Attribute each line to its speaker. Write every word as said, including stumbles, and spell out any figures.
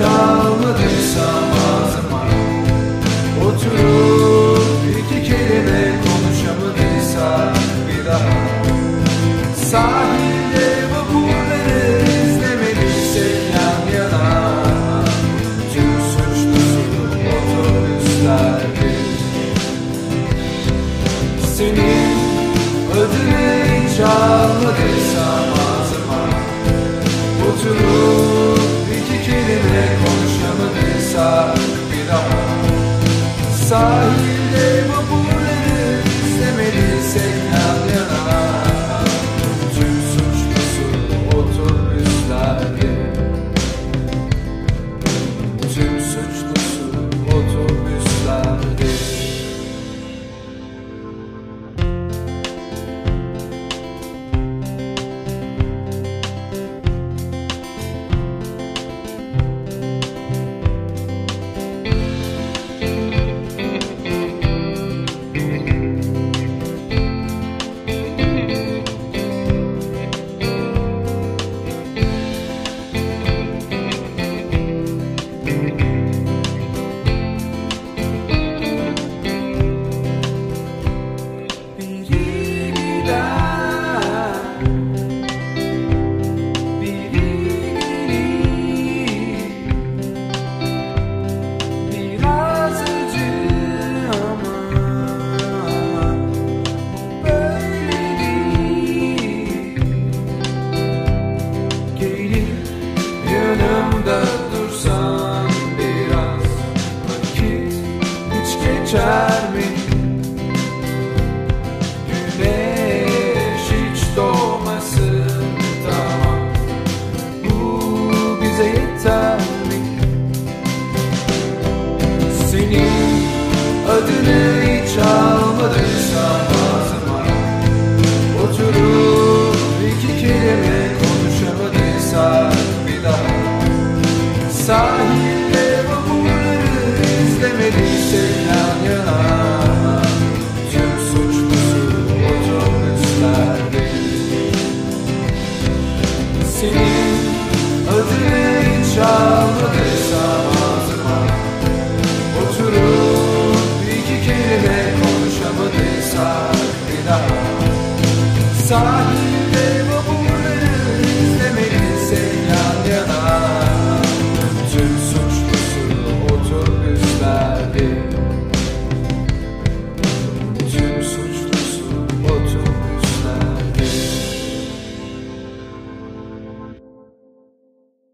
Speaker 1: almadıysam ağzıma, oturup iki kelime konuşamadıysak bir daha, sahilde vapurları izlemediysek yan yana, tüm suçlusu otobüslerdir. Senin adını hiç almadıysam ağzıma, oturup iki kelime konuşamadıysak bir daha, sahilde vapurları izlemediysek yan yana, tüm suçlusu otobüslerdir. Tüm suçlusu otobüslerdir. Yanımda dursan biraz, vakit hiç geçer mi? Güneş hiç doğmasın, tamam, bu bize yeter mi? Senin adını hiç almadıysam